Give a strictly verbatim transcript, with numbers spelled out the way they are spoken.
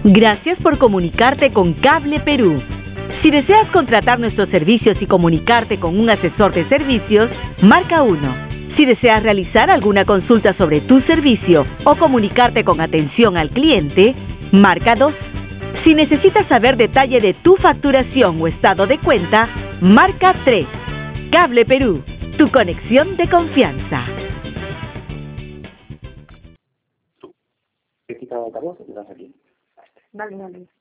Gracias por comunicarte con Cable Perú. Si deseas contratar nuestros servicios y comunicarte con un asesor de servicios, marca uno. Si deseas realizar alguna consulta sobre tu servicio o comunicarte con atención al cliente, marca dos. Si necesitas saber detalle de tu facturación o estado de cuenta, marca tres. Cable Perú, tu conexión de confianza. He quitado el altavoz y te das aquí. Vale, vale.